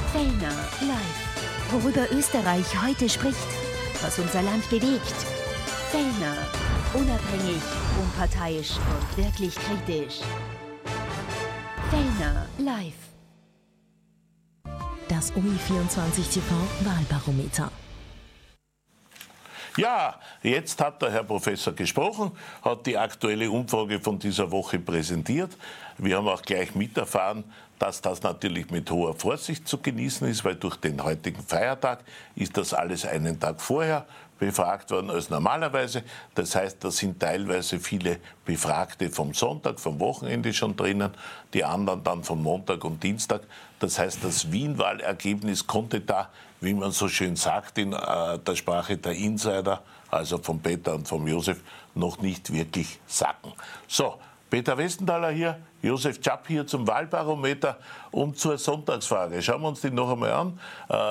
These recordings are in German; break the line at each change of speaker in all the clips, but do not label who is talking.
Fellner live. Worüber Österreich heute spricht, was unser Land bewegt. Fellner, unabhängig, unparteiisch und wirklich kritisch. Fellner live.
Das OE24 TV Wahlbarometer.
Ja, jetzt hat der Herr Professor gesprochen, hat die aktuelle Umfrage von dieser Woche präsentiert. Wir haben auch gleich miterfahren, dass das natürlich mit hoher Vorsicht zu genießen ist, weil durch den heutigen Feiertag ist das alles einen Tag vorher befragt worden als normalerweise. Das heißt, da sind teilweise viele Befragte vom Sonntag, vom Wochenende schon drinnen, die anderen dann von Montag und Dienstag. Das heißt, das Wien-Wahlergebnis konnte da, wie man so schön sagt in der Sprache der Insider, also vom Peter und vom Josef, noch nicht wirklich sacken. So, Peter Westenthaler hier, Josef Czapp hier zum Wahlbarometer und zur Sonntagsfrage. Schauen wir uns die noch einmal an.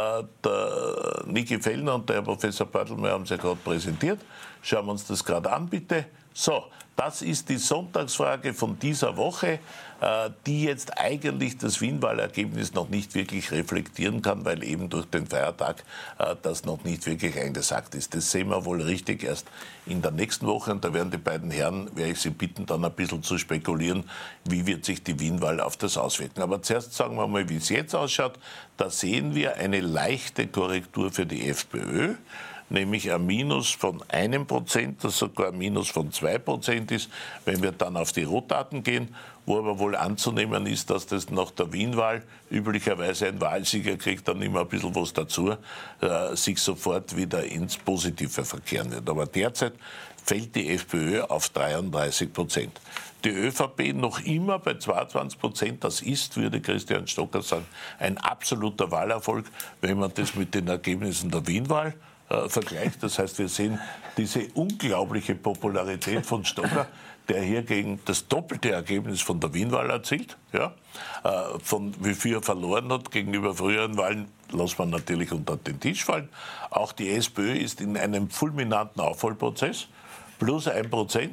Der Niki Fellner und der Herr Professor Bartelmeier haben es ja gerade präsentiert. Schauen wir uns das gerade an, bitte. So, das ist die Sonntagsfrage von dieser Woche, die jetzt eigentlich das Wien-Wahlergebnis noch nicht wirklich reflektieren kann, weil eben durch den Feiertag das noch nicht wirklich eingesagt ist. Das sehen wir wohl richtig erst in der nächsten Woche. Und da werden die beiden Herren, werde ich Sie bitten, dann ein bisschen zu spekulieren, wie wird sich die Wien-Wahl auf das auswirken. Aber zuerst sagen wir mal, wie es jetzt ausschaut. Da sehen wir eine leichte Korrektur für die FPÖ. Nämlich ein Minus von 1%, das sogar ein Minus von 2% ist, wenn wir dann auf die Rohdaten gehen, wo aber wohl anzunehmen ist, dass das nach der Wien-Wahl üblicherweise ein Wahlsieger kriegt, dann immer ein bisschen was dazu, sich sofort wieder ins Positive verkehren wird. Aber derzeit fällt die FPÖ auf 33%. Die ÖVP noch immer bei 22%, das ist, würde Christian Stocker sagen, ein absoluter Wahlerfolg, wenn man das mit den Ergebnissen der Wien-Wahl vergleicht. Das heißt, wir sehen diese unglaubliche Popularität von Stocker, der hier gegen das doppelte Ergebnis von der Wien-Wahl erzielt. Ja? Von wie viel er verloren hat gegenüber früheren Wahlen, lässt man natürlich unter den Tisch fallen. Auch die SPÖ ist in einem fulminanten Aufholprozess. Plus 1%,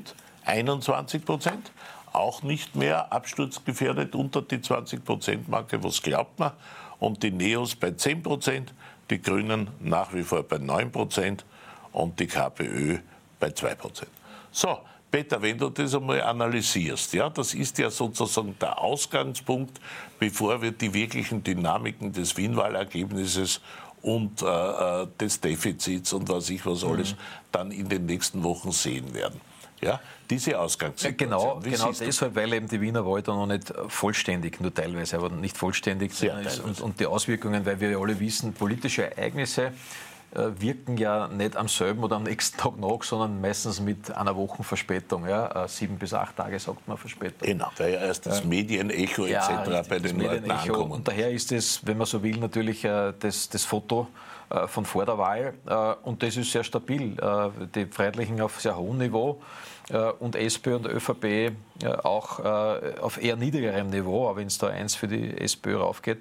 21%. Auch nicht mehr absturzgefährdet unter die 20%-Marke. Was glaubt man? Und die Neos bei 10%. Die Grünen nach wie vor bei 9% und die KPÖ bei 2%. So, Peter, wenn du das einmal analysierst, ja, das ist ja sozusagen der Ausgangspunkt, bevor wir die wirklichen Dynamiken des Wien-Wahlergebnisses und des Defizits und was alles dann in den nächsten Wochen sehen werden. Ja, diese Ausgangssituation.
Ja, genau deshalb, weil eben die Wiener Wahl da noch nicht vollständig, nur teilweise, aber nicht vollständig ist und die Auswirkungen, weil wir ja alle wissen, politische Ereignisse wirken ja nicht am selben oder am nächsten Tag nach, sondern meistens mit einer Woche Verspätung. Ja? 7 bis 8 Tage, sagt man, Verspätung.
Genau, weil ja erst das Medienecho etc. bei den Leuten ankommt.
Und daher ist es, wenn man so will, natürlich das Foto von vor der Wahl und das ist sehr stabil. Die Freiheitlichen auf sehr hohem Niveau und SPÖ und ÖVP auch auf eher niedrigerem Niveau, auch wenn es da eins für die SPÖ raufgeht.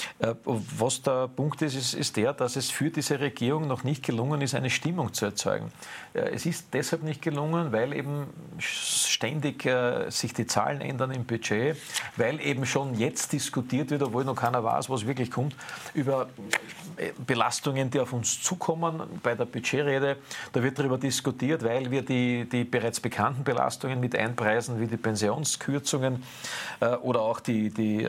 Was der Punkt ist, ist der, dass es für diese Regierung noch nicht gelungen ist, eine Stimmung zu erzeugen. Es ist deshalb nicht gelungen, weil eben ständig sich die Zahlen ändern im Budget, weil eben schon jetzt diskutiert wird, obwohl noch keiner weiß, was wirklich kommt, über Belastungen, die auf uns zukommen bei der Budgetrede. Da wird darüber diskutiert, weil wir die bereits bekannten Belastungen mit einpreisen, wie die Pensionskürzungen oder auch die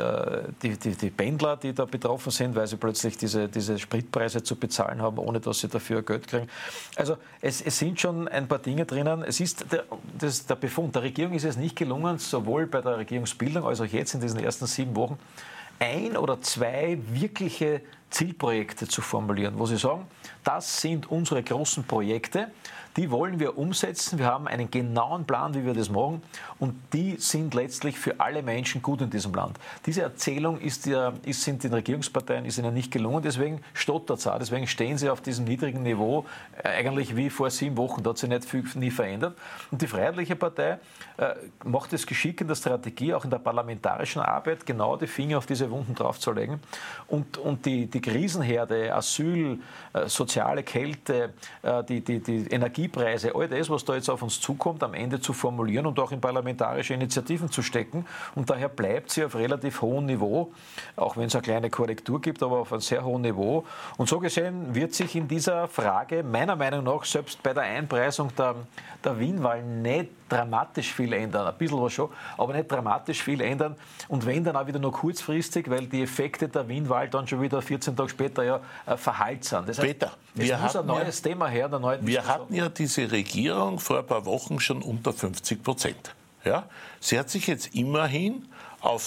Pendler, die da betroffen sind, weil sie plötzlich diese Spritpreise zu bezahlen haben, ohne dass sie dafür Geld kriegen. Also es sind schon ein paar Dinge drinnen. Es ist der Befund. Der Regierung ist es nicht gelungen, sowohl bei der Regierungsbildung als auch jetzt in diesen ersten 7 Wochen, 1 oder 2 wirkliche Zielprojekte zu formulieren, wo sie sagen, das sind unsere großen Projekte, die wollen wir umsetzen. Wir haben einen genauen Plan, wie wir das machen und die sind letztlich für alle Menschen gut in diesem Land. Diese Erzählung sind den Regierungsparteien ihnen nicht gelungen, deswegen stottert es auch, deswegen stehen sie auf diesem niedrigen Niveau, eigentlich wie vor 7 Wochen, da hat sich nicht viel nie verändert. Und die Freiheitliche Partei macht es geschickt in der Strategie, auch in der parlamentarischen Arbeit, genau die Finger auf diese Wunden draufzulegen und die Krisenherde, Asyl, soziale Kälte, die Energiepreise, all das, was da jetzt auf uns zukommt, am Ende zu formulieren und auch in parlamentarische Initiativen zu stecken. Und daher bleibt sie auf relativ hohem Niveau, auch wenn es eine kleine Korrektur gibt, aber auf einem sehr hohen Niveau. Und so gesehen wird sich in dieser Frage meiner Meinung nach selbst bei der Einpreisung der Wien-Wahl nicht dramatisch viel ändern. Ein bisschen was schon, aber nicht dramatisch viel ändern. Und wenn, dann auch wieder nur kurzfristig, weil die Effekte der Wien-Wahl dann schon wieder 14 Tage später verhallt sind. Das heißt,
Peter,
es muss ein neues Thema her.
Wir hatten ja diese Regierung vor ein paar Wochen schon unter 50%. Ja? Sie hat sich jetzt immerhin auf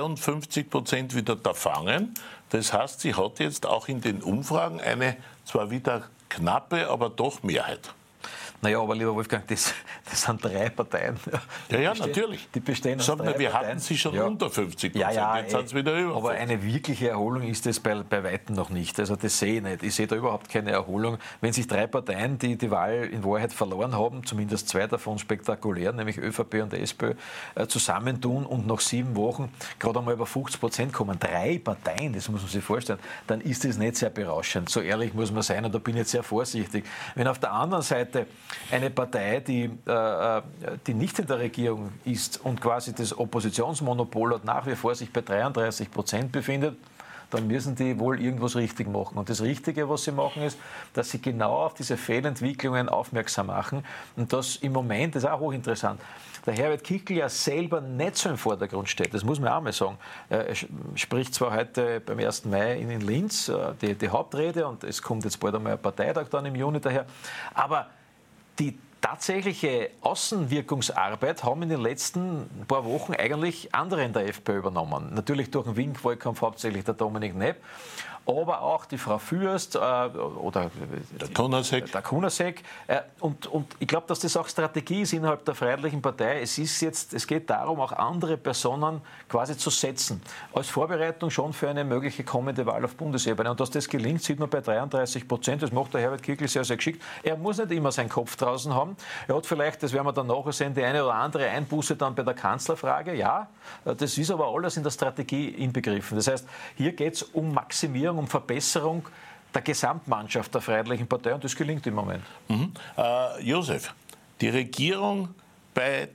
53% wieder erfangen. Das heißt, sie hat jetzt auch in den Umfragen eine zwar wieder knappe, aber doch Mehrheit.
Naja, aber lieber Wolfgang, das sind 3 Parteien.
Ja, natürlich.
Die bestehen aus 3
wir
Parteien.
Hatten sie schon unter 50%, jetzt sind sie wieder über 50%.
Aber eine wirkliche Erholung ist es bei Weitem noch nicht. Also das sehe ich nicht. Ich sehe da überhaupt keine Erholung. Wenn sich 3 Parteien, die die Wahl in Wahrheit verloren haben, zumindest 2 davon spektakulär, nämlich ÖVP und SPÖ, zusammentun und nach 7 Wochen gerade einmal über 50% kommen, 3 Parteien, das muss man sich vorstellen, dann ist das nicht sehr berauschend. So ehrlich muss man sein und da bin ich jetzt sehr vorsichtig. Wenn auf der anderen Seite eine Partei, die nicht in der Regierung ist und quasi das Oppositionsmonopol hat, nach wie vor sich bei 33% befindet, dann müssen die wohl irgendwas richtig machen. Und das Richtige, was sie machen, ist, dass sie genau auf diese Fehlentwicklungen aufmerksam machen. Und das im Moment, das ist auch hochinteressant, der Herbert Kickl ja selber nicht so im Vordergrund steht. Das muss man auch mal sagen. Er spricht zwar heute beim 1. Mai in Linz die Hauptrede und es kommt jetzt bald einmal ein Parteitag dann im Juni daher, aber die tatsächliche Außenwirkungsarbeit haben in den letzten paar Wochen eigentlich andere in der FPÖ übernommen. Natürlich durch den Wink-Wahlkampf hauptsächlich der Dominik Nepp, aber auch die Frau Fürst oder der Kunasek. Und ich glaube, dass das auch Strategie ist innerhalb der Freiheitlichen Partei. Es geht darum, auch andere Personen quasi zu setzen. Als Vorbereitung schon für eine mögliche kommende Wahl auf Bundesebene. Und dass das gelingt, sieht man bei 33%. Das macht der Herbert Kickl sehr, sehr geschickt. Er muss nicht immer seinen Kopf draußen haben. Er hat vielleicht, das werden wir dann nachher sehen, die eine oder andere Einbuße dann bei der Kanzlerfrage. Ja, das ist aber alles in der Strategie inbegriffen. Das heißt, hier geht es um Maximierung, um Verbesserung der Gesamtmannschaft der Freiheitlichen Partei und das gelingt im Moment.
Josef, die Regierung bei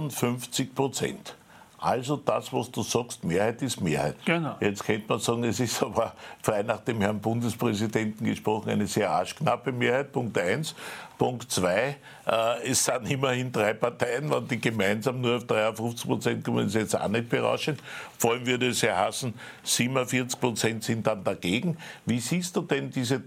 53%. Also das, was du sagst, Mehrheit ist Mehrheit.
Genau.
Jetzt könnte man sagen, es ist aber frei nach dem Herrn Bundespräsidenten gesprochen eine sehr arschknappe Mehrheit, Punkt 1. Punkt 2, es sind immerhin 3 Parteien, wenn die gemeinsam nur auf 53% kommen, ist jetzt auch nicht berauschend. Vor allem würde es ja heißen, 47% sind dann dagegen. Wie siehst du denn diese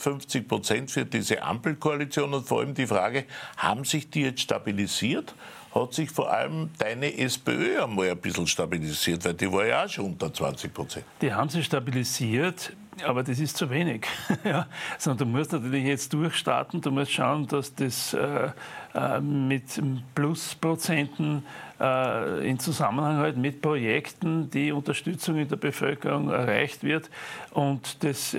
53% für diese Ampelkoalition und vor allem die Frage, haben sich die jetzt stabilisiert? Hat sich vor allem deine SPÖ einmal ein bisschen stabilisiert, weil die war ja auch schon unter 20%.
Die haben sich stabilisiert, aber das ist zu wenig. Ja, sondern du musst natürlich jetzt durchstarten, du musst schauen, dass das mit Plusprozenten in Zusammenhang halt mit Projekten die Unterstützung in der Bevölkerung erreicht wird. Und das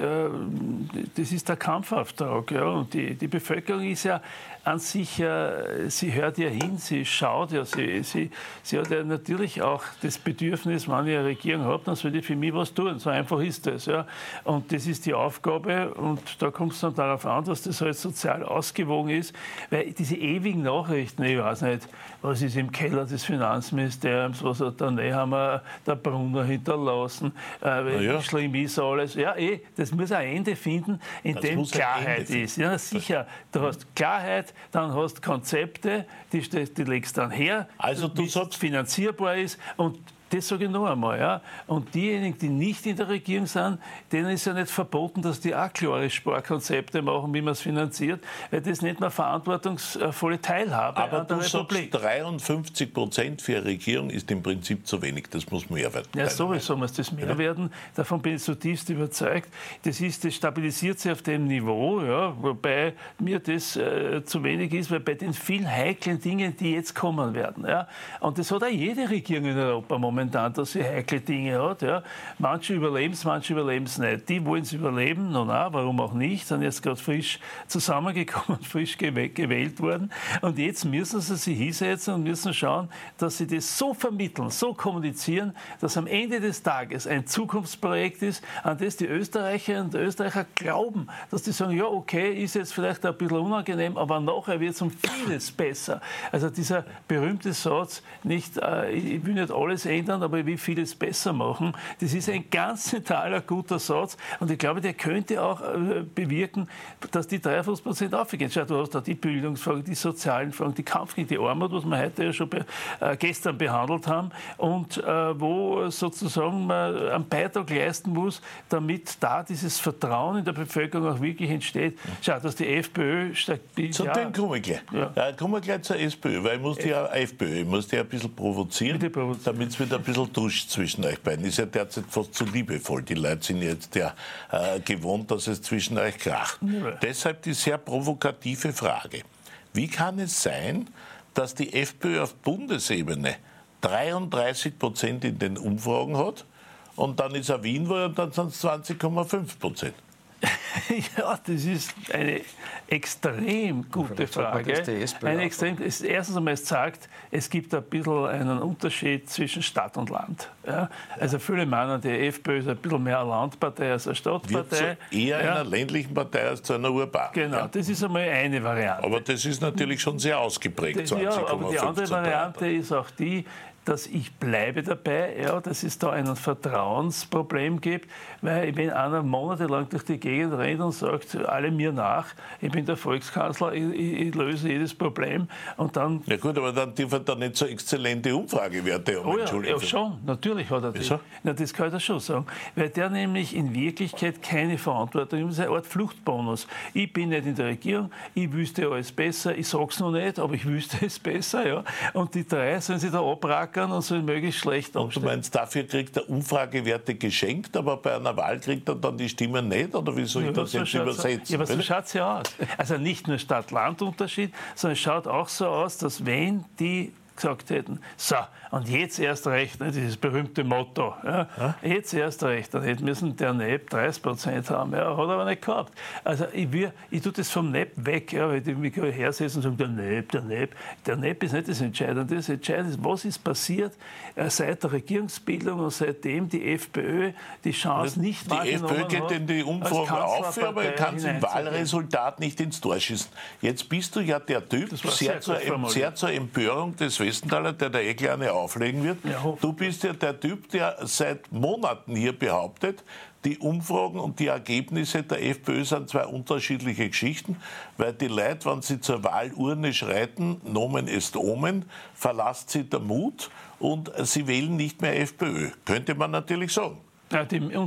ist der Kampfauftrag. Ja. Und die Bevölkerung ist ja an sich, sie hört ja hin, sie schaut ja, sie hat ja natürlich auch das Bedürfnis, wenn ich eine Regierung habe, dann soll die für mich was tun. So einfach ist das. Ja. Und das ist die Aufgabe und da kommt es dann darauf an, dass das halt sozial ausgewogen ist, weil diese ewigen Nachrichten, ich weiß nicht, was ist im Keller des Finanzministeriums, was hat da haben wir der Brunner hinterlassen, wie schlimm ist alles. Ja, das muss ein Ende finden, in dem Klarheit ist. Ja, sicher, du hast Klarheit, dann hast Konzepte, die legst dann her,
also du sagst,
finanzierbar ist und das sage ich noch einmal. Ja. Und diejenigen, die nicht in der Regierung sind, denen ist ja nicht verboten, dass die auch klare Sparkonzepte machen, wie man es finanziert, weil das nicht mehr verantwortungsvolle Teilhabe
aber
an der Republik.
Aber du sagst, 53% für eine Regierung ist im Prinzip zu wenig. Das muss mehr werden.
Ja, sowieso muss das mehr werden. Davon bin ich zutiefst überzeugt. Das stabilisiert sich auf dem Niveau, ja, wobei mir das zu wenig ist, weil bei den vielen heiklen Dingen, die jetzt kommen werden. Ja, und das hat auch jede Regierung in Europa momentan. momentan, dass sie heikle Dinge hat. Ja. Manche überleben es nicht. Die wollen es überleben, warum auch nicht, sind jetzt gerade frisch zusammengekommen, frisch gewählt worden. Und jetzt müssen sie sich hinsetzen und müssen schauen, dass sie das so vermitteln, so kommunizieren, dass am Ende des Tages ein Zukunftsprojekt ist, an das die Österreicherinnen und Österreicher glauben, dass die sagen, ja okay, ist jetzt vielleicht ein bisschen unangenehm, aber nachher wird es um vieles besser. Also dieser berühmte Satz, nicht, ich will nicht alles ändern, aber ich will vieles besser machen, das ist ein ganz zentraler, guter Satz und ich glaube, der könnte auch bewirken, dass die 53% aufgehen. Schau, du hast da die Bildungsfragen, die sozialen Fragen, die Kampf gegen die Armut, was wir heute ja schon gestern behandelt haben und wo sozusagen man einen Beitrag leisten muss, damit da dieses Vertrauen in der Bevölkerung auch wirklich entsteht. Schau, dass die FPÖ stabil...
Zu dem kommen wir gleich. Ja. Kommen wir gleich zur SPÖ, weil ich muss die ein bisschen provozieren, damit es wieder ein bisschen duscht zwischen euch beiden. Ist ja derzeit fast zu liebevoll. Die Leute sind jetzt ja gewohnt, dass es zwischen euch kracht. Ja. Deshalb die sehr provokative Frage. Wie kann es sein, dass die FPÖ auf Bundesebene 33% in den Umfragen hat und dann ist er Wien, und dann sind es 20,5%?
Ja, das ist eine extrem gute Frage. Erstens einmal, es sagt, es gibt ein bisschen einen Unterschied zwischen Stadt und Land. Ja? Also viele meinen, die FPÖ ist ein bisschen mehr eine Landpartei als eine Stadtpartei.
Wird eher einer ländlichen Partei als zu einer urbanen.
Genau, ja. Das ist einmal eine Variante.
Aber das ist natürlich schon sehr ausgeprägt.
Ja, aber die andere Variante ist auch die, dass ich bleibe dabei, ja, dass es da ein Vertrauensproblem gibt, weil wenn einer monatelang durch die Gegend rennt und sagt, alle mir nach, ich bin der Volkskanzler, ich löse jedes Problem und dann...
Ja gut, aber dann dürfen da nicht so exzellente Umfragewerte haben.
Oh ja, schon, natürlich hat er die. Na, das kann er schon sagen, weil der nämlich in Wirklichkeit keine Verantwortung hat, das ist eine Art Fluchtbonus. Ich bin nicht in der Regierung, ich wüsste alles besser, ich sage es noch nicht, aber ich wüsste es besser, ja. Und die drei sollen sich da abrackern und sollen möglichst schlecht aufstellen.
Und du meinst, dafür kriegt er Umfragewerte geschenkt, aber bei einer Wahl kriegt er dann die Stimmen nicht? Oder wie soll ich das jetzt übersetzen?
Ja, aber so schaut es ja aus. Also nicht nur Stadt-Land-Unterschied, sondern es schaut auch so aus, dass wenn die gesagt hätten, so, und jetzt erst recht, ne, dieses berühmte Motto, ja, jetzt erst recht, dann hätten müssen der NEP 30% haben, ja, hat er aber nicht gehabt. Also ich tue das vom NEP weg, ja, weil die mich hersetzen und sagen, der NEP ist nicht das Entscheidende. Das Entscheidende ist, was ist passiert seit der Regierungsbildung und seitdem die FPÖ die Chance nicht wahrgenommen hat.
Die FPÖ geht in die Umfragen auf, aber er kann im Wahlresultat nicht ins Tor schießen. Jetzt bist du ja der Typ, sehr zur Empörung des Westenthaler, der da kleine auflegen wird. Ja, du bist ja der Typ, der seit Monaten hier behauptet, die Umfragen und die Ergebnisse der FPÖ sind zwei unterschiedliche Geschichten, weil die Leute, wenn sie zur Wahlurne schreiten, Nomen est Omen, verlasst sie der Mut und sie wählen nicht mehr FPÖ. Könnte man natürlich sagen.
Ja,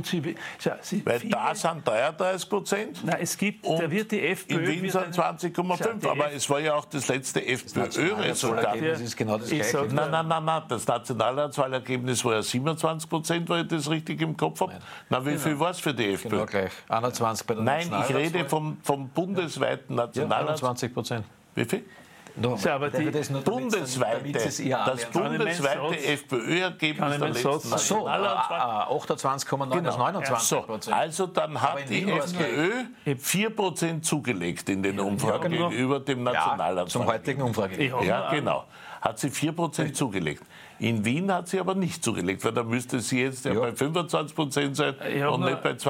weil da sind 33%.
Nein, es gibt, da wird die FPÖ...
In Wien sind 20,5%. Aber es war ja auch das letzte FPÖ-Resultat.
Das ist genau das Gleiche.
Nein. Das Nationalratswahlergebnis war ja 27%, weil ich das richtig im Kopf habe. Na, wie viel war es für die FPÖ?
Genau gleich. 21 bei der
Nein, ich rede vom bundesweiten Nationalratswahl.
Ja, 21%.
Wie viel?
No,
aber das bundesweite FPÖ-Ergebnis der letzten
Nationalratswahl. 28,9 bis 29%.
Also dann hat die FPÖ 4% zugelegt in den Umfragen gegenüber dem Nationalratswahl.
Zum heutigen Umfragergebnis.
Ja, genau. Hat sie 4% zugelegt. In Wien hat sie aber nicht zugelegt, weil da müsste sie jetzt bei 25% sein und nicht bei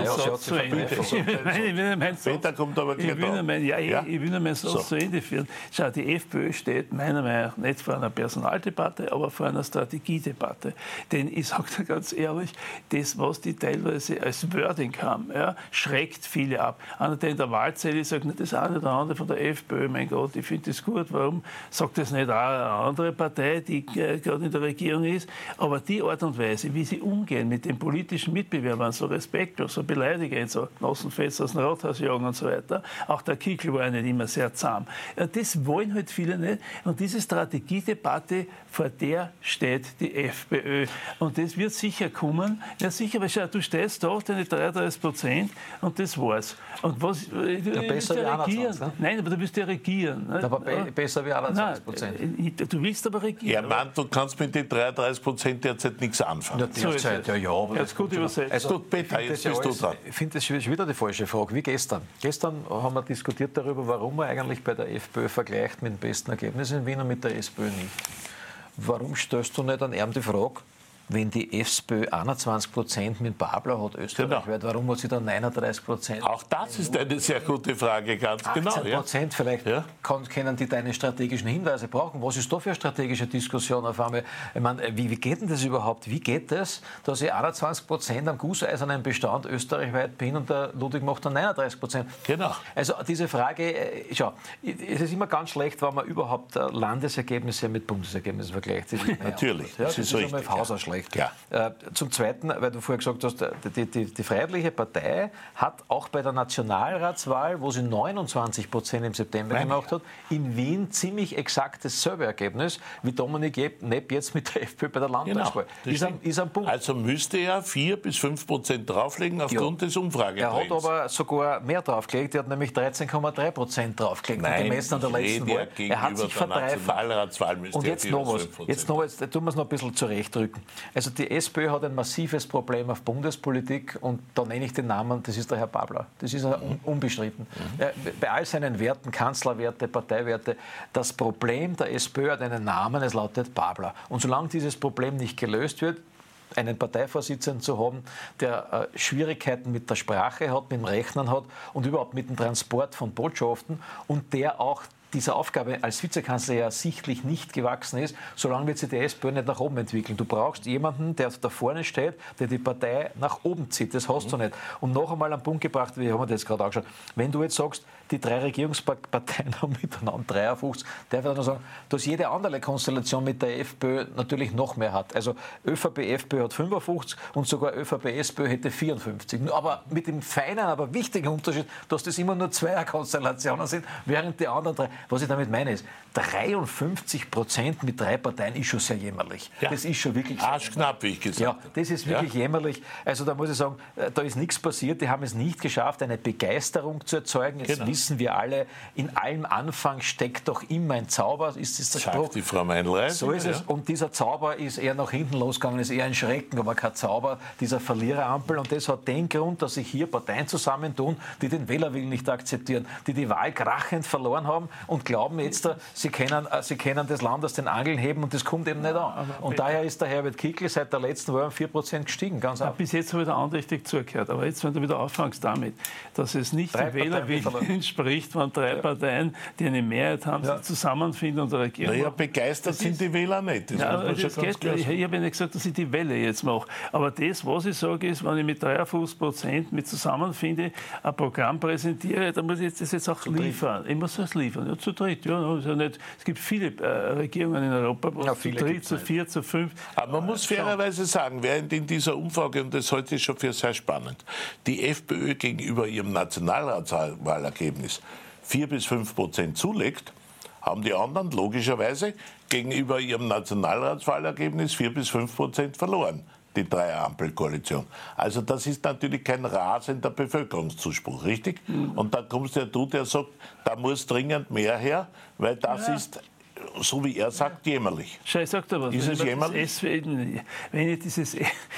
20%. Später kommt aber gleich
Ich will nur meinen Satz zu Ende führen. Schau, die FPÖ steht meiner Meinung nach nicht vor einer Personaldebatte, aber vor einer Strategiedebatte. Denn ich sage dir ganz ehrlich, das, was die teilweise als Wording haben, ja, schreckt viele ab. Einer, der in der Wahlzelle sagt, das eine oder andere von der FPÖ, mein Gott, ich finde das gut, warum sagt das nicht auch eine andere Partei, die gerade in der Regierung ist, aber die Art und Weise, wie sie umgehen mit den politischen Mitbewerbern, so respektlos, so beleidigend, so Nossenfest aus dem Rathaus jagen und so weiter, auch der Kickl war ja nicht immer sehr zahm. Das wollen halt viele nicht und diese Strategiedebatte, vor der steht die FPÖ und das wird sicher kommen, ja sicher, weil schau, du stehst da, deine 33% und das war's. Und was,
besser wie 21, ne?
Nein, aber du willst ja regieren.
Aber besser wie 21%.
Du willst aber regieren.
Ja, Mann, du kannst kannst mit den 33% derzeit nichts anfangen.
Ja, derzeit, ja, aber
jetzt gut übersetzt.
Also, Peter, jetzt bist du dran.
Ich finde, das ist wieder die falsche Frage, wie gestern. Gestern haben wir diskutiert darüber, warum man eigentlich bei der FPÖ vergleicht mit dem besten Ergebnis in Wien und mit der SPÖ nicht. Warum stellst du nicht an ihm die Frage, wenn die FPÖ 21% mit Babler hat, österreichweit, warum hat sie dann 39%?
Auch das ist eine sehr gute Frage, ganz genau.
18% vielleicht können die deine strategischen Hinweise brauchen. Was ist da für eine strategische Diskussion auf einmal? Ich meine, wie geht denn das überhaupt? Wie geht das, dass ich 21% am gusseisernen Bestand österreichweit bin und der Ludwig macht dann 39%?
Genau.
Also diese Frage, schau, es ist immer ganz schlecht, wenn man überhaupt Landesergebnisse mit Bundesergebnissen vergleicht.
Natürlich,
das ist richtig. Einmal schlecht.
Ja.
Zum Zweiten, weil du vorher gesagt hast, die Freiheitliche Partei hat auch bei der Nationalratswahl, wo sie 29% im September gemacht hat, in Wien ziemlich exakt dasselbe Ergebnis wie Dominik Nepp jetzt mit der FPÖ bei der Landtagswahl.
Genau,
ist ein Punkt.
Also müsste er 4-5% drauflegen aufgrund des Umfragetrends.
Er hat aber sogar mehr draufgelegt. Er hat nämlich 13,3% draufgelegt.
Nein,
gemessen an der letzten Wahl. Er hat sich verdreifacht. Und jetzt noch was. Jetzt tun wir es noch ein bisschen zurechtrücken. Also die SPÖ hat ein massives Problem auf Bundespolitik und da nenne ich den Namen, das ist der Herr Babler. Das ist unbestritten. Bei all seinen Werten, Kanzlerwerte, Parteiwerte, das Problem der SPÖ hat einen Namen, es lautet Babler. Und solange dieses Problem nicht gelöst wird, einen Parteivorsitzenden zu haben, der Schwierigkeiten mit der Sprache hat, mit dem Rechnen hat und überhaupt mit dem Transport von Botschaften und der auch dieser Aufgabe als Vizekanzler ja sichtlich nicht gewachsen ist, solange wird sich die SPÖ nicht nach oben entwickeln. Du brauchst jemanden, der da vorne steht, der die Partei nach oben zieht. Das hast du nicht. Und noch einmal am Punkt gebracht, wie haben wir das jetzt gerade angeschaut, wenn du jetzt sagst, die 3 Regierungsparteien haben miteinander 53, darf ich dann noch sagen, dass jede andere Konstellation mit der FPÖ natürlich noch mehr hat. Also ÖVP-FPÖ hat 55 und sogar ÖVP-SPÖ hätte 54. Aber mit dem feinen, aber wichtigen Unterschied, dass das immer nur 2er-Konstellationen sind, während die anderen 3. Was ich damit meine ist, 53% mit 3 Parteien ist schon sehr jämmerlich.
Ja.
Das ist schon wirklich
arschknapp, wie ich gesagt habe.
Ja, das ist wirklich jämmerlich. Also da muss ich sagen, da ist nichts passiert. Die haben es nicht geschafft, eine Begeisterung zu erzeugen. Jetzt wissen wir alle, in allem Anfang steckt doch immer ein Zauber. Ist das der Spruch?
Sagt die Frau Meinl.
So ist es. Und dieser Zauber ist eher nach hinten losgegangen, ist eher ein Schrecken, aber kein Zauber, dieser Verliererampel. Und das hat den Grund, dass sich hier Parteien zusammentun, die den Wählerwillen nicht akzeptieren, die Wahl krachend verloren haben und glauben jetzt, sie können das Land aus den Angeln heben und das kommt eben nicht an. Und daher ist der Herbert Kickl seit der letzten Wahl um 4% gestiegen. Ganz einfach.
Bis jetzt habe ich da andächtig zugehört. Aber jetzt, wenn du wieder anfängst damit, dass es nicht dem Wählerwillen entspricht, wenn 3 Parteien, die eine Mehrheit haben, sich zusammenfinden und regieren.
Naja, begeistert sind die Wähler nicht. Ich habe
ja nicht gesagt, dass ich die Welle jetzt mache. Aber das, was ich sage, ist, wenn ich mit 53% mit zusammenfinde, ein Programm präsentiere, dann muss ich das jetzt auch liefern. Ich muss das liefern. Ja, zu dritt. Ja, ist ja nicht, es gibt viele Regierungen in Europa, wo es zu dritt, zu 4, zu 5.
Aber man muss fairerweise sagen, während in dieser Umfrage, und das halte ich schon für sehr spannend, die FPÖ gegenüber ihrem Nationalratswahlergebnis 4-5% zulegt, haben die anderen logischerweise gegenüber ihrem Nationalratswahlergebnis 4-5% verloren, die Dreier-Ampel-Koalition. Also das ist natürlich kein rasender Bevölkerungszuspruch, richtig? Und da kommst ja du, der sagt, da muss dringend mehr her, weil das ist, so wie er sagt, jämmerlich.
Ich sag dir was.
Ist es jämmerlich?
Wenn ich dieses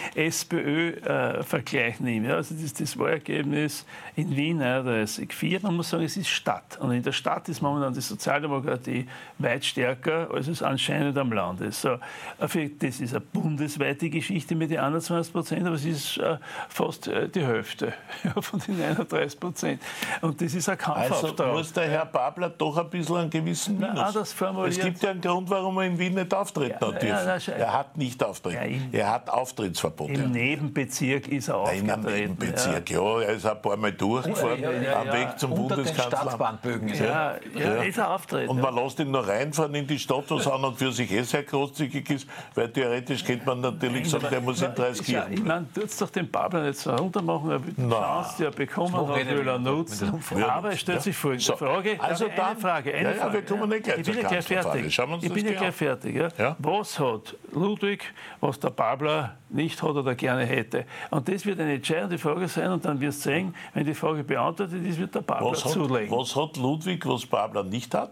SPÖ-Vergleich nehme, ja, also das Wahlergebnis in Wien 39,4, man muss sagen, es ist Stadt. Und in der Stadt ist momentan die Sozialdemokratie weit stärker, als es anscheinend am Land ist. So, das ist eine bundesweite Geschichte mit den 21%, aber es ist fast die Hälfte von den 39%. Und das ist ein Kampfauftrag.
Also muss der Herr Babler doch ein bisschen einen gewissen Minus. Es gibt ja einen Grund, warum er in Wien nicht auftreten darf. Er hat nicht auftreten. Er hat Auftrittsverbot.
Im Nebenbezirk ist er aufgetreten.
In einem Nebenbezirk, ja. Er ist ein paar Mal durchgefahren am Weg zum Bundeskanzler.
Stadtbahnbögen.
Ist er auftreten.
Und man lässt ihn noch reinfahren in die Stadt, was an und für sich sehr großzügig ist, weil theoretisch könnte man natürlich sagen, der muss in 30 Jahren.
Ich meine, tut es doch den Babler nicht so runtermachen, er will die Chance, die er bekommen hat, will er nutzen. Aber es stellt sich folgende Frage.
Also
eine Frage.
Wir kommen nicht gleich zur Kanzlerfrage.
Ich bin ja gleich fertig. Ja? Was hat Ludwig, was der Babler nicht hat oder gerne hätte? Und das wird eine entscheidende Frage sein und dann wirst du sehen, wenn die Frage beantwortet ist, wird der Babler zulegen.
Was hat Ludwig, was Babler nicht hat?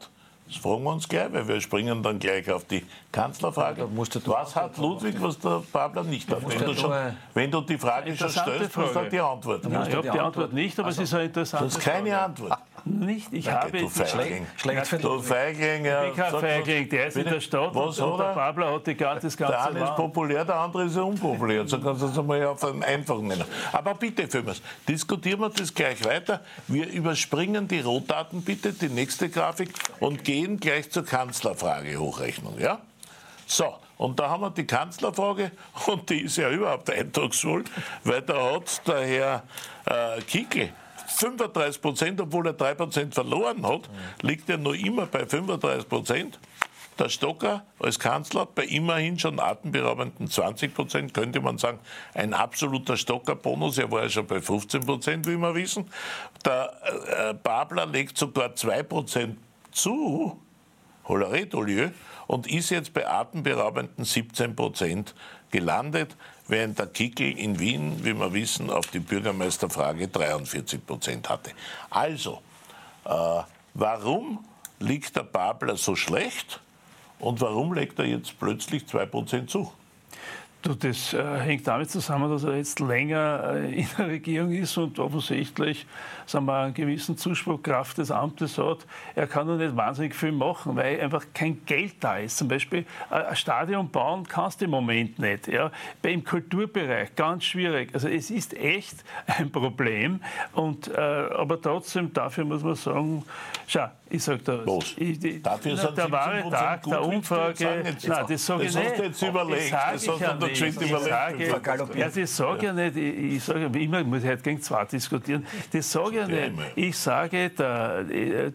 Das fragen wir uns gleich, weil wir springen dann gleich auf die Kanzlerfrage. Was hat Ludwig, was der Babler nicht hat? Wenn du die Frage schon stellst, musst du die Antwort.
Ja, ich habe die Antwort nicht, aber es ist eine interessante
Frage. Du hast keine Antwort.
Nicht, ich habe...
Du Feigling.
Du
Feigling.
Ich bin kein Feigling, der ist in der Stadt und der Babler hat das ganze
Der eine ist populär, der andere ist unpopulär. So kannst du es einmal auf einen einfachen nennen. Aber bitte, Fömers, diskutieren wir das gleich weiter. Wir überspringen die Rohdaten bitte, die nächste Grafik, und gehen gleich zur Kanzlerfrage Hochrechnung. Ja? So, und da haben wir die Kanzlerfrage, und die ist ja überhaupt eindrucksvoll, weil da hat der Herr Kickl 35%, obwohl er 3% verloren hat, liegt er noch immer bei 35%. Der Stocker als Kanzler bei immerhin schon atemberaubenden 20%, könnte man sagen, ein absoluter Stocker-Bonus. Er war ja schon bei 15%, wie wir wissen. Der Babler legt sogar 2% zu, Holleré, und ist jetzt bei atemberaubenden 17% gelandet, während der Kickl in Wien, wie wir wissen, auf die Bürgermeisterfrage 43% hatte. Also, warum liegt der Babler so schlecht und warum legt er jetzt plötzlich 2% zu?
Du, das hängt damit zusammen, dass er jetzt länger in der Regierung ist und offensichtlich, sagen wir, einen gewissen Zuspruch Kraft des Amtes hat. Er kann noch nicht wahnsinnig viel machen, weil einfach kein Geld da ist. Zum Beispiel ein Stadion bauen kannst du im Moment nicht. Ja. Im Kulturbereich ganz schwierig. Also es ist echt ein Problem. Und, aber trotzdem, dafür muss man sagen, schau, ich sage da, der wahre Tag der Umfrage, nein, das sage ich nicht. Das hast du jetzt überlegt. Das sage ja nicht. Ich sage immer, ich muss heute gegen zwei diskutieren. Das sage ich nicht. Ich sage, das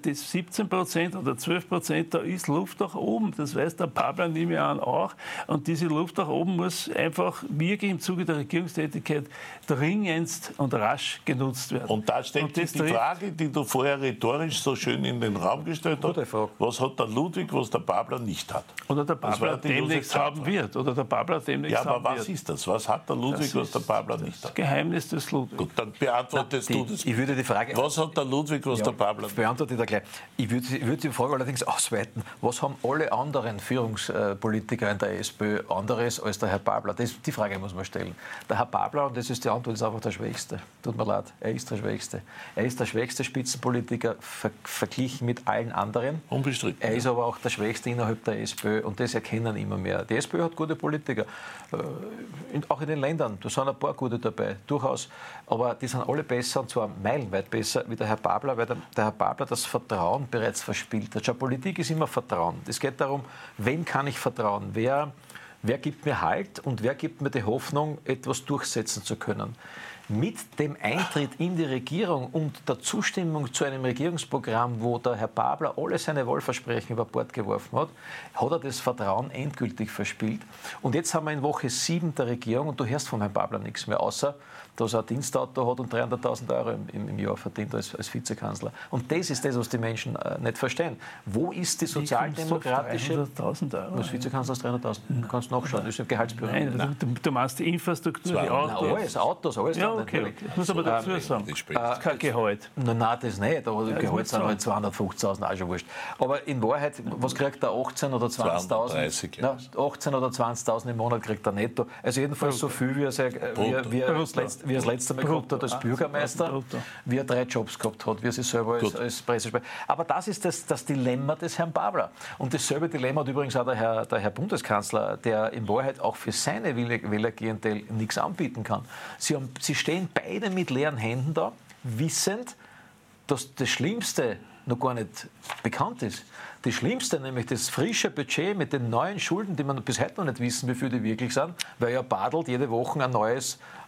17% oder 12%, da ist Luft nach oben. Das weiß der Babler, nehme ich an, auch. Und diese Luft nach oben muss einfach wirklich im Zuge der Regierungstätigkeit dringendst und rasch genutzt werden.
Und da stellt sich die Frage, die du vorher rhetorisch so schön in den Raum gestellt hast. Was hat der Ludwig, was der Babler nicht hat?
Oder der Babler demnächst haben wird. Oder der Babler demnächst haben wird.
Aber was ist das? Was hat der Ludwig, was der Babler nicht hat?
Das Geheimnis des Ludwig.
Gut, dann beantwortest du das.
Ich würde die Frage...
Was hat der Ludwig, was der Babler nicht hat?
Beantworte ich da gleich. Ich würde die Frage allerdings ausweiten. Was haben alle anderen Führungspolitiker in der SPÖ anderes als der Herr Babler? Die Frage muss man stellen. Der Herr Babler, und das ist die Antwort, ist einfach der Schwächste. Tut mir leid, er ist der Schwächste. Er ist der schwächste Spitzenpolitiker verglichen mit allen anderen.
Unbestritten.
Er ist aber auch der Schwächste innerhalb der SPÖ und das erkennen immer mehr. Die SPÖ hat gute Politiker, auch in den Ländern. Da sind ein paar gute dabei, durchaus. Aber die sind alle besser, und zwar meilenweit besser wie der Herr Babler, weil der Herr Babler das Vertrauen bereits verspielt hat. Schau, Politik ist immer Vertrauen. Es geht darum, wem kann ich vertrauen? Wer gibt mir Halt und wer gibt mir die Hoffnung, etwas durchsetzen zu können? Mit dem Eintritt in die Regierung und der Zustimmung zu einem Regierungsprogramm, wo der Herr Babler alle seine Wahlversprechen über Bord geworfen hat, hat er das Vertrauen endgültig verspielt. Und jetzt haben wir in Woche 7 der Regierung und du hörst von Herrn Babler nichts mehr, außer dass er ein Dienstauto hat und 300.000 Euro im Jahr verdient als Vizekanzler. Und das ist das, was die Menschen nicht verstehen. Wo ist die sozialdemokratische...
300.000 Euro?
Als Vizekanzler ist 300.000. Du kannst nachschauen, das ist ein Gehaltsbüro.
Nein, du meinst die Infrastruktur, die
Autos, alles.
Ja, okay. Ich muss aber dazu sagen, das ist kein Gehalt.
Nein, das nicht, aber die Gehalt sind halt 250.000, auch schon wurscht. Aber in Wahrheit, was kriegt er, 18 oder 20.000? 18 oder 20.000 im Monat kriegt er netto. Also jedenfalls so viel, wie er das letzte Mal gehabt hat als Bürgermeister, wie er 3 Jobs gehabt hat, wie er sich selber als Pressesprecher. Aber das ist das Dilemma des Herrn Babler. Und dasselbe Dilemma hat übrigens auch der Herr Bundeskanzler, der in Wahrheit auch für seine Wählerklientel nichts anbieten kann. Sie stehen beide mit leeren Händen da, wissend, dass das Schlimmste noch gar nicht bekannt ist. Das Schlimmste, nämlich das frische Budget mit den neuen Schulden, die man bis heute noch nicht wissen, wie viele die wirklich sind, weil ja Badelt jede Woche einen neuen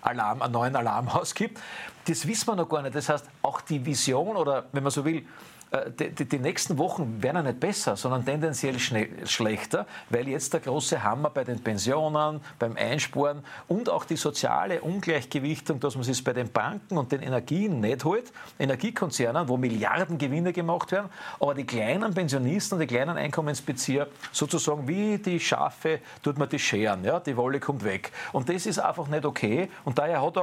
Alarm ausgibt. Das wissen wir noch gar nicht. Das heißt, auch die Vision oder, wenn man so will, die nächsten Wochen werden ja nicht besser, sondern tendenziell schlechter, weil jetzt der große Hammer bei den Pensionen, beim Einsparen und auch die soziale Ungleichgewichtung, dass man es bei den Banken und den Energien nicht holt, Energiekonzernen, wo Milliarden Gewinne gemacht werden, aber die kleinen Pensionisten und die kleinen Einkommensbezieher sozusagen wie die Schafe tut man die scheren, ja, die Wolle kommt weg. Und das ist einfach nicht okay und daher hat auch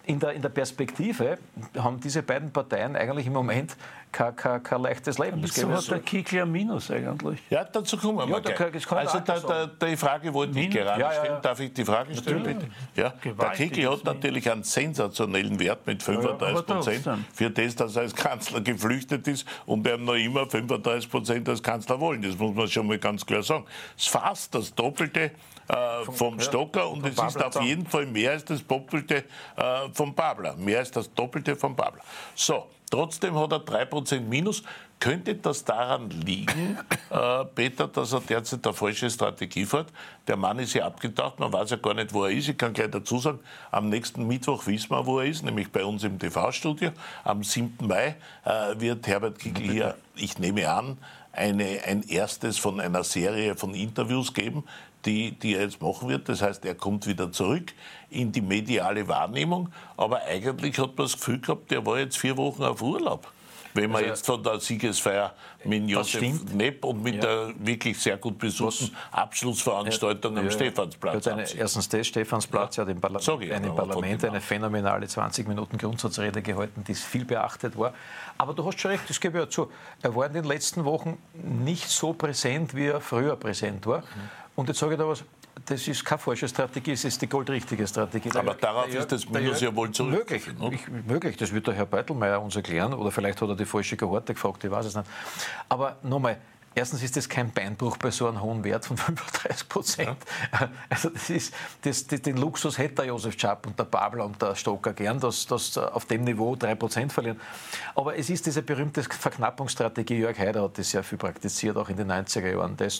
in der Perspektive haben diese beiden Parteien eigentlich im Moment kein leichtes Leben.
So hat der Kickl ein Minus eigentlich.
Ja, dazu kommen wir gleich. Also die Frage wollte ich gerade stellen. Darf ich die Frage stellen, bitte? Ja. Der Kickl hat natürlich einen sensationellen Wert mit 35%. Für das, dass er als Kanzler geflüchtet ist und er noch immer 35% als Kanzler wollen. Das muss man schon mal ganz klar sagen. Das ist fast das Doppelte vom Stocker und es ist auf jeden Fall mehr als das Doppelte vom Babler. Mehr als das Doppelte vom Babler. So, trotzdem hat er 3% Minus. Könnte das daran liegen, Peter, dass er derzeit eine falsche Strategie fährt? Der Mann ist ja abgetaucht, man weiß ja gar nicht, wo er ist. Ich kann gleich dazu sagen, am nächsten Mittwoch wissen wir, wo er ist, nämlich bei uns im TV-Studio. Am 7. Mai wird Herbert Kickl hier, ich nehme an, ein erstes von einer Serie von Interviews geben, die er jetzt machen wird. Das heißt, er kommt wieder zurück in die mediale Wahrnehmung. Aber eigentlich hat man das Gefühl gehabt, der war jetzt 4 Wochen auf Urlaub. Wenn man jetzt von der Siegesfeier mit Josef Nepp und mit der wirklich sehr gut besuchten Abschlussveranstaltung am Stephansplatz.
Erstens das, Stephansplatz, er hat im Parlament eine phänomenale 20 Minuten Grundsatzrede gehalten, die viel beachtet war. Aber du hast schon recht, das gebe ich ja zu. Er war in den letzten Wochen nicht so präsent, wie er früher präsent war. Und jetzt sage ich da was, das ist keine falsche Strategie, es ist die goldrichtige Strategie.
Aber darauf ist das Minus ja wohl zurückzuführen.
Möglich, das wird der Herr Beutelmeier uns erklären. Oder vielleicht hat er die falsche Kohorte gefragt, ich weiß es nicht. Aber nochmal, erstens ist das kein Beinbruch bei so einem hohen Wert von 35%. Ja. Also den Luxus hätte der Josef Schaap und der Babler und der Stocker gern, dass auf dem Niveau 3% verlieren. Aber es ist diese berühmte Verknappungsstrategie, Jörg Haider hat das sehr viel praktiziert, auch in den 90er Jahren. Der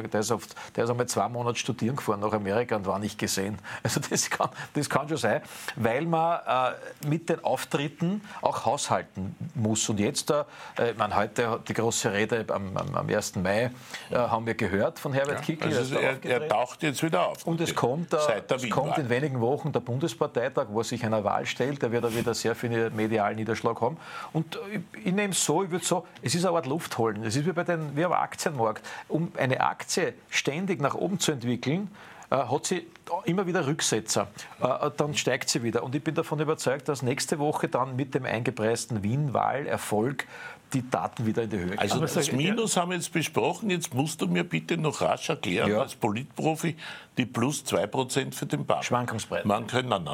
ist einmal 2 Monate studieren gefahren nach Amerika und war nicht gesehen. Also das kann schon sein, weil man mit den Auftritten auch haushalten muss. Und jetzt, heute die große Rede am 1. Mai haben wir gehört von Herbert Kickl.
Also er taucht jetzt wieder auf.
Und es kommt in wenigen Wochen der Bundesparteitag, wo er sich einer Wahl stellt. Der wird wieder sehr viel medialen Niederschlag haben. Und ich nehme es so, ich würde sagen, es ist eine Art Luft holen. Es ist wie am Aktienmarkt. Um eine Aktie ständig nach oben zu entwickeln, hat sie immer wieder Rücksetzer. Dann steigt sie wieder. Und ich bin davon überzeugt, dass nächste Woche dann mit dem eingepreisten Wien-Wahlerfolg die Daten wieder in die Höhe gehen.
Also das Minus haben wir jetzt besprochen. Jetzt musst du mir bitte noch rasch erklären, als Politprofi, die plus 2% für den Babler.
Schwankungsbreite.
Man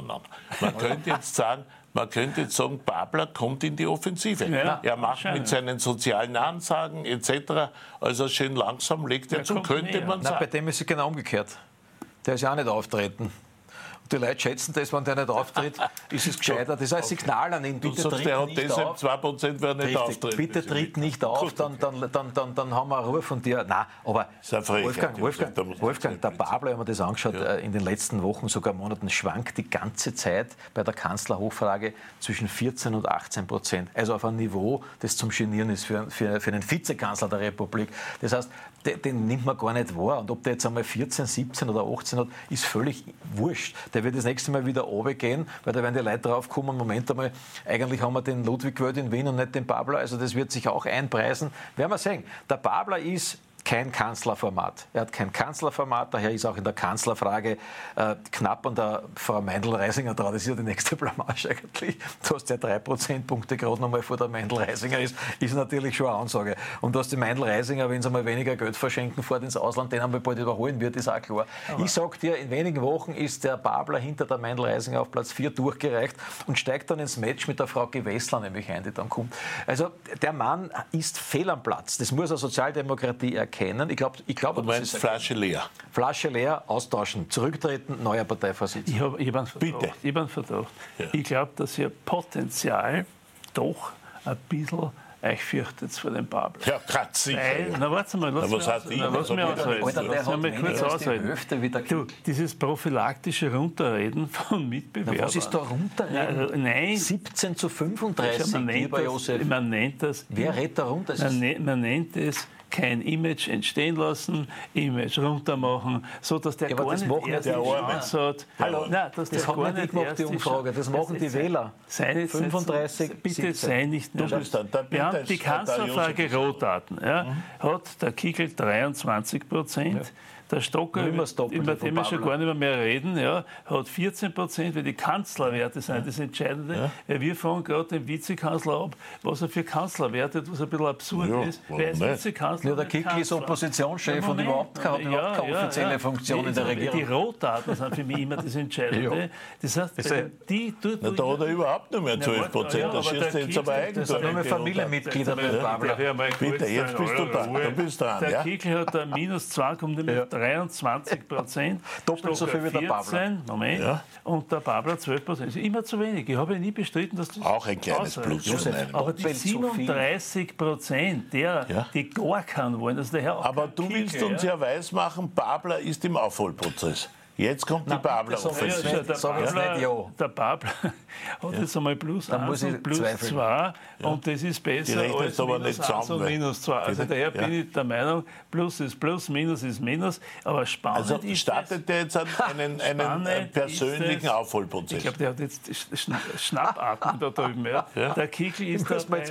könnte jetzt sagen, Babler kommt in die Offensive. Ja, er macht mit seinen sozialen Ansagen etc. Also schön langsam legt er zu, könnte man sagen.
Bei dem ist es genau umgekehrt. Der ist ja auch nicht auftreten. Die Leute schätzen das, wenn der nicht auftritt, ist es gescheiter. Das ist ein Signal an ihn.
Bitte tritt nicht auf. 2%, wer nicht auftritt.
Bitte tritt nicht auf, dann haben wir eine Ruhe von dir. Nein, aber Wolfgang, der Babler, wenn man das anschaut, in den letzten Wochen, sogar Monaten, schwankt die ganze Zeit bei der Kanzlerhochfrage zwischen 14% und 18%. Also auf einem Niveau, das zum Genieren ist für einen Vizekanzler der Republik. Das heißt, den nimmt man gar nicht wahr. Und ob der jetzt einmal 14, 17 oder 18 hat, ist völlig wurscht. Der wird das nächste Mal wieder runtergehen, weil da werden die Leute drauf kommen, Moment einmal, eigentlich haben wir den Ludwig gewählt in Wien und nicht den Babler. Also das wird sich auch einpreisen. Werden wir sehen. Der Babler ist kein Kanzlerformat. Er hat kein Kanzlerformat, daher ist auch in der Kanzlerfrage knapp an der Frau Meindl-Reisinger dran. Das ist ja die nächste Blamage eigentlich. Du hast ja 3 Prozentpunkte gerade noch mal vor der Meindl-Reisinger ist natürlich schon eine Ansage. Und dass die Meindl-Reisinger, wenn sie mal weniger Geld verschenken, fährt ins Ausland, den einmal bald überholen wird, ist auch klar. Aber ich sage dir, in wenigen Wochen ist der Babler hinter der Meindl-Reisinger auf Platz 4 durchgereicht und steigt dann ins Match mit der Frau Gewessler nämlich ein, die dann kommt. Also der Mann ist fehl am Platz. Das muss eine Sozialdemokratie erkennen. Ich glaube,
du meinst Flasche leer.
Flasche leer, austauschen, zurücktreten, neuer Parteivorsitzender.
Ich habe einen Verdacht. Ja. Ich glaube, dass ihr Potenzial doch ein bisschen euch fürchtet vor dem Babler.
Ja, gerade sicher.
Na, warte mal, lass mich kurz ausreden. Dieses prophylaktische Runterreden von Mitbewerbern.
Na, was ist da Runterreden?
Nein.
17:35,
man nennt das.
Wer redet da runter?
Man nennt es kein Image entstehen lassen, Image runtermachen, so dass der gar nicht erst die Chance hat.
Hallo, das hat nicht gemacht, die Umfrage. Das machen die Wähler. 35,
bitte sei nicht nervös. Wir haben die Kanzlerfrage Rohdaten. Hat der Kickl 23%, Der Stocker, über den wir schon gar nicht mehr reden, ja, hat 14%, weil die Kanzlerwerte sind das Entscheidende. Ja. Wir fragen gerade den Vizekanzler ab, was er für Kanzlerwerte hat, was ein bisschen absurd ist. Wer ist Vizekanzler?
Der Kickl ist Oppositionschef und überhaupt keine offizielle Funktion in der Regierung.
Die Rohdaten sind für mich immer das Entscheidende. Das heißt, die tut...
Da hat er überhaupt nicht mehr 12%. Da schießt er jetzt aber Eigentum.
Das sind nur mehr Familienmitglieder bei Babler.
Bitte, jetzt bist du da. Du bist dran.
Der Kickl hat da minus 2, kommt mit 23%.
Doppelt so viel wie der Babler.
Moment. Ja. Und der Babler 12%. Das ist immer zu wenig. Ich habe ja nie bestritten, dass das...
Auch ein kleines Plus.
Aber die 37%, die gar keinen wollen, also der Herr
aber du willst uns ja weismachen, Babler ist im Aufholprozess. Jetzt kommt die Babler-Offensive.
Der Babler hat jetzt einmal plus 1 und plus 2 und das ist besser als minus 1 und minus 2. Also daher bin ich der Meinung, Plus ist Plus, Minus ist Minus. Aber spannend
also
ist
startet der jetzt einen persönlichen Aufholprozess?
Ich glaube, der hat jetzt Schnappatmen da drüben. Ja. Der Kickl ist da bei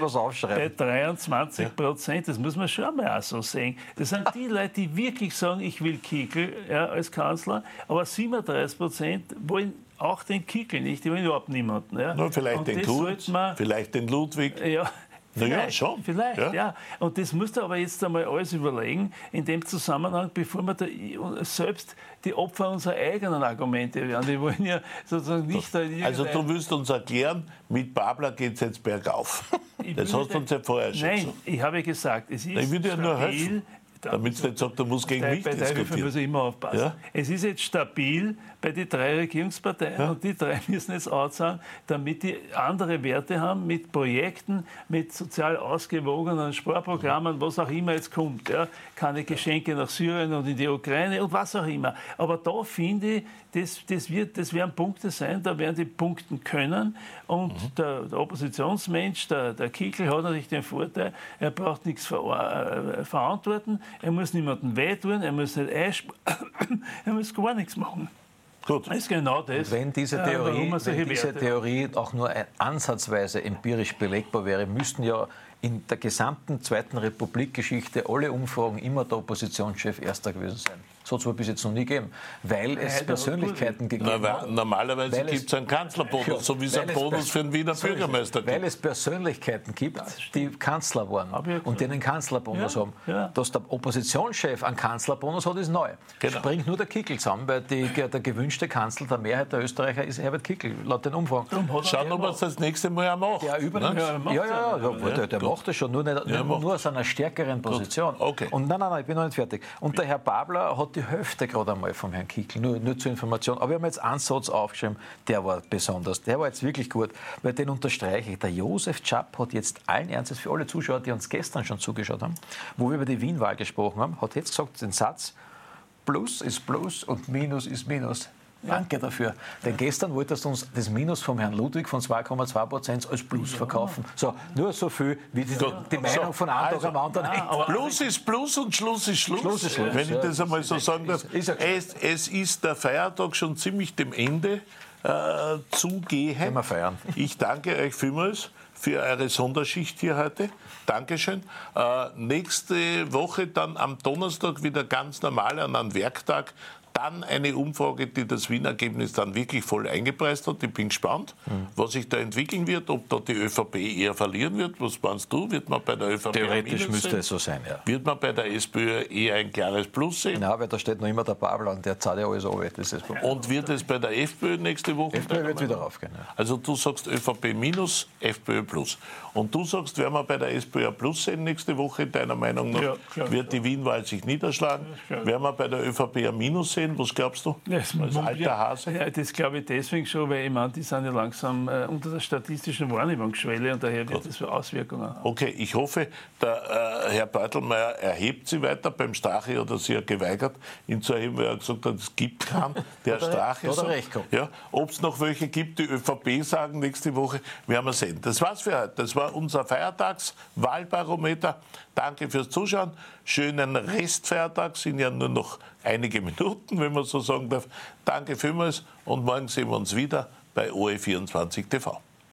23%. Das muss man schon mal auch so sehen. Das sind die Leute, die wirklich sagen, ich will Kickl als Kanzler. Aber 37% wollen auch den Kickl nicht, die wollen überhaupt niemanden. Ja.
Nur vielleicht den Kurz, vielleicht den Ludwig.
Ja.
Naja, schon.
Vielleicht, ja. Und das musst du aber jetzt einmal alles überlegen, in dem Zusammenhang, bevor wir da selbst die Opfer unserer eigenen Argumente werden. Die wollen ja sozusagen nicht...
Also du willst uns erklären, mit Babler geht es jetzt bergauf. Das hast du uns ja vorher schon gesagt.
Nein, ich habe gesagt, es ist
ich würde ja nur helfen. Damit du nicht sagst, du musst gegen mich diskutieren.
Bei muss ich immer aufpassen. Ja? Es ist jetzt stabil bei den 3 Regierungsparteien und die 3 müssen jetzt auszahlen, damit die andere Werte haben mit Projekten, mit sozial ausgewogenen Sparprogrammen, was auch immer jetzt kommt. Ja? Keine Geschenke nach Syrien und in die Ukraine und was auch immer. Aber da finde ich, das werden Punkte sein, da werden die punkten können. Und der Oppositionsmensch, der Kickl, hat natürlich den Vorteil, er braucht nichts verantworten, er muss niemandem wehtun, er muss nicht er muss gar nichts machen.
Gut.
Das ist genau das.
Und wenn diese Theorie auch nur ansatzweise empirisch belegbar wäre, müssten ja in der gesamten Zweiten Republik-Geschichte alle Umfragen immer der Oppositionschef Erster gewesen sein. So hat es bis jetzt noch nie gegeben, weil es Persönlichkeiten gegeben hat.
Normalerweise gibt es einen Kanzlerbonus, so wie es einen Bonus für einen Wiener Bürgermeister gibt.
Weil es Persönlichkeiten gibt, die Kanzler waren und die einen Kanzlerbonus haben. Ja. Dass der Oppositionschef einen Kanzlerbonus hat, ist neu. Genau. Springt nur der Kickl zusammen, weil der gewünschte Kanzler der Mehrheit der Österreicher ist Herbert Kickl, laut den Umfragen.
Schauen, ob er es das nächste Mal auch macht.
Der macht das schon, nur aus einer stärkeren Position.
Okay.
Und nein, ich bin noch nicht fertig. Und der Herr Babler hat die Hälfte gerade einmal vom Herrn Kickl, nur zur Information. Aber wir haben jetzt einen Satz aufgeschrieben, der war besonders, der war jetzt wirklich gut, weil den unterstreiche ich. Der Josef Czap hat jetzt allen Ernstes für alle Zuschauer, die uns gestern schon zugeschaut haben, wo wir über die Wien-Wahl gesprochen haben, hat jetzt gesagt den Satz, Plus ist Plus und Minus ist Minus. Danke dafür. Denn gestern wolltest du uns das Minus vom Herrn Ludwig von 2,2% als Plus verkaufen. So, nur so viel, wie die Meinung von einem Tag am anderen.
Plus ist Plus und Schluss ist Schluss.
Schluss ist Schluss.
Wenn ich das einmal so sagen darf. Es ist der Feiertag schon ziemlich dem Ende zugehen.
Wir feiern.
Ich danke euch vielmals für eure Sonderschicht hier heute. Dankeschön. Nächste Woche dann am Donnerstag wieder ganz normal an einem Werktag. Dann eine Umfrage, die das Wien-Ergebnis dann wirklich voll eingepreist hat. Ich bin gespannt, was sich da entwickeln wird, ob da die ÖVP eher verlieren wird. Was meinst du? Wird man bei der ÖVP
theoretisch müsste es so sein, ja.
Wird man bei der SPÖ eher ein klares Plus sehen?
Nein, weil da steht noch immer der Babler und der zahlt ja alles runter. Das ist das
und wird es bei der FPÖ nächste Woche?
FPÖ wird wieder raufgehen, ja.
Also du sagst ÖVP minus, FPÖ plus. Und du sagst, werden wir bei der SPÖ ein Plus sehen nächste Woche, deiner Meinung nach? Ja, wird die Wien-Wahl sich niederschlagen? Ja, werden wir bei der ÖVP ein Minus sehen? Was glaubst du?
Als alter Hase? Ja, das glaube ich deswegen schon, weil ich meine, die sind ja langsam unter der statistischen Wahrnehmungsschwelle und daher wird das für Auswirkungen haben.
Okay, ich hoffe, der Herr Beutelmeier erhebt sie weiter. Beim Strache hat er sich ja geweigert, ihn zu erheben, weil er gesagt hat, es gibt keinen, der Strache sagt. Ja, ob es noch welche gibt, die ÖVP sagen nächste Woche, werden wir sehen. Das war's für heute. Das war unser Feiertagswahlbarometer. Danke fürs Zuschauen. Schönen Restfeiertag, sind ja nur noch einige Minuten, wenn man so sagen darf. Danke vielmals und morgen sehen wir uns wieder bei OE24 TV.